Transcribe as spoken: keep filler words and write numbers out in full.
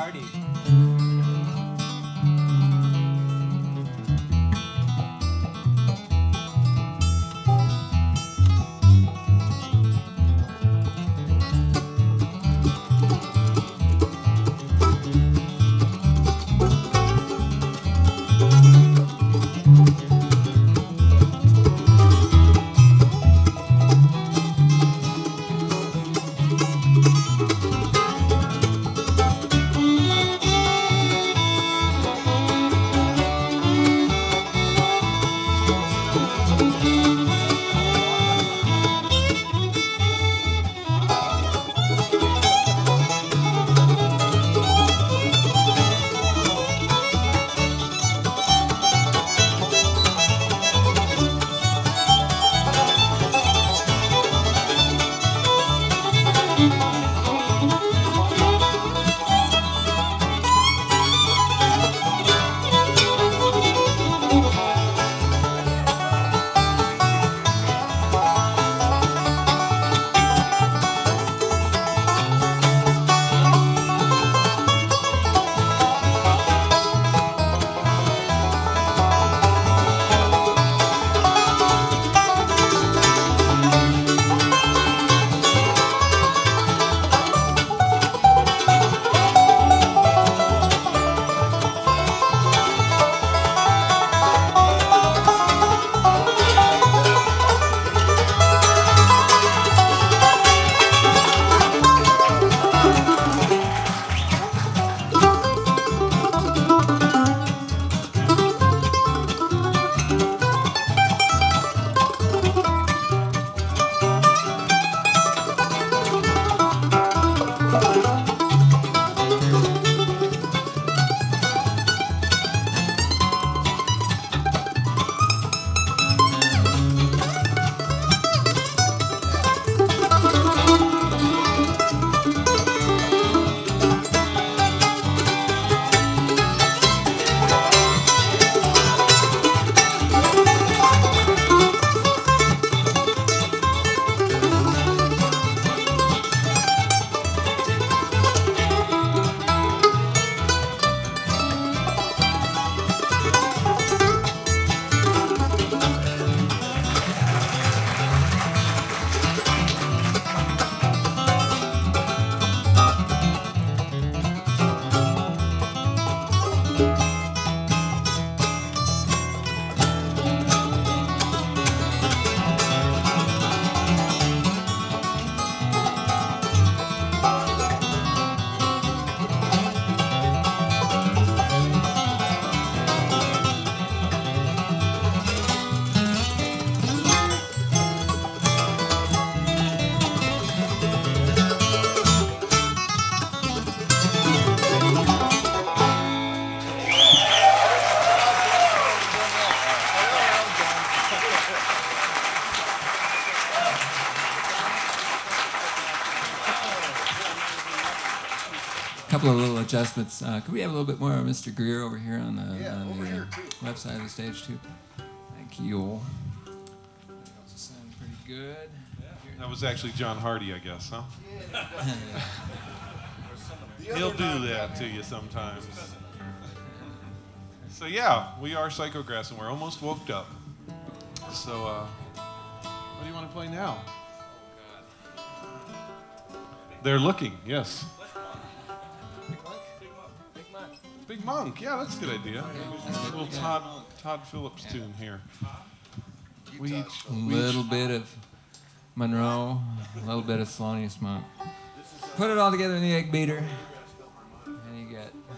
Hardy. Couple of little adjustments. Uh, could we have a little bit more of Mister Greer over here on the, Yeah, on over the here, uh, too. left side of the stage too? Thank you. That also sound pretty good. That was actually John Hardy, I guess, huh? He'll do that to you sometimes. So yeah, we are Psychograss, and we're almost woke up. So uh, what do you want to play now? They're looking, yes. Big Monk, yeah, that's a good idea. A little Todd Todd Phillips tune here. We each, A we little each, bit of Monroe, a little bit of Thelonious Monk. Put it all together in the egg beater.